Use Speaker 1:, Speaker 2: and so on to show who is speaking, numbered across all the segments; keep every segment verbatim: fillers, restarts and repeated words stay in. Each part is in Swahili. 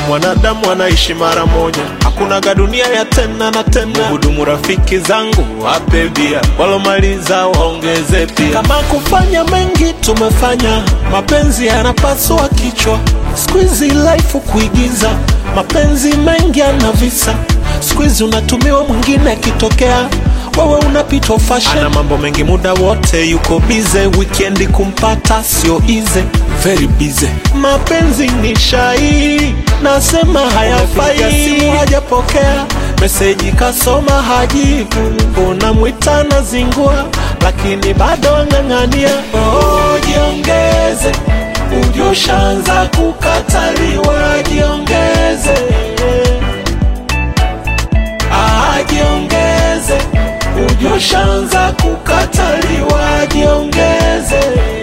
Speaker 1: mwanadamu anaishi mara moja, hakuna dunia ya tena na tena. Hudumu rafiki zangu wape bia, walomaliza waongeze pia. Kama kufanya mengi tumefanya, mapenzi yanapaswa kichwa. Squeezy life kuigiza, mapenzi mengi yana visa. Squeezy unatumiwa mwingine kitokea, wewe unapitwa fashion. Ana mambo mengi muda wote yuko busy, weekend kumpata sio easy, very busy. Mapenzi ni shai, nasema hayafai. Simu hajapokea, message kasoma hajibu. Unamwita na zingua, lakini bado ang'ang'ania. Oh, jiongeze, ujoshaanza kukataliwa. Jiongeze, ah, jiongeze, ujoshaanza kukataliwa. Jiongeze.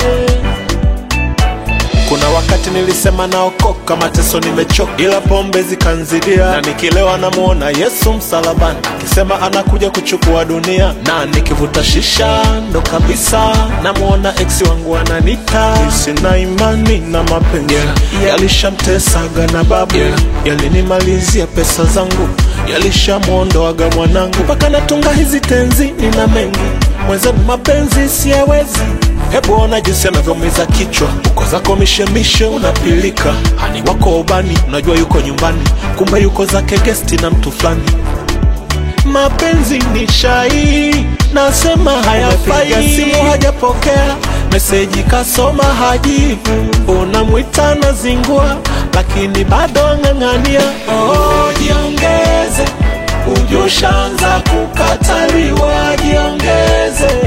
Speaker 1: Kuna wakati nilisema naokoka, mateso nimechoka, ila pombe zikanzidia. Na nikilewa namuona Yesu msalabani, akisema anakuja kuchukua dunia. Na nikivuta shisha ndo kabisa namuona ex wangu ananita. Sina imani na mapenzi, yeah. Yalishamtesaga na babu, yeah. Yalinimalizia pesa zangu, yalishamuondoaga mwanangu. Mpaka natunga hizi tenzi, nina mengi mwenzenu mapenzi siyawezi. Hebu ona jinsi anavyomiza kichwa, uko zako mishemishe unapilika. Hani wako ubani, unajua yuko nyumbani, kumbe yuko zake gesti na mtu flani. Mapenzi ni shai, nasema hayafai. Simu hajapokea, message kasoma hajibu. Unamwita na zingua, lakini bado ang'ang'ania. Oh, jiongeze, ujoshaanza kukataliwa. Jiongeze,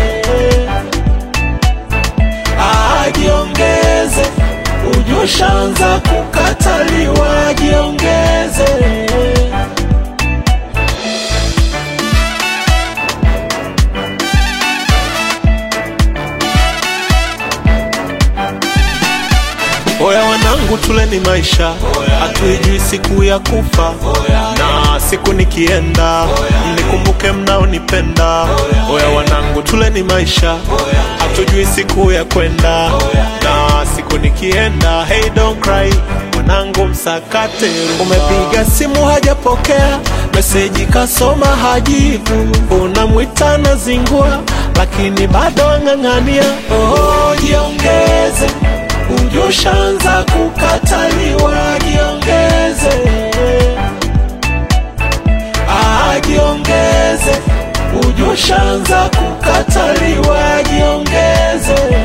Speaker 1: jiongeze, ujoshaanza kukataliwa. Jiongeze. Oya wanangu, tuleni maisha, hatuijui siku ya kufa. Na siku nikienda, mnikumbuke mnaonipenda. Oya wanangu, tuleni maisha, hatujui siku ya kwenda. Na siku nikienda, hey don't cry, mwanangu msakate. Umepiga simu hajapokea, message kasoma hajibu. Unamwita na zingua, lakini bado ang'ang'ania. Oh, jiongeze, ujoshaanza kukataliwa. Jiongeze, ah, jiongeze, ujoshaanza kukataliwa. Jiongeze.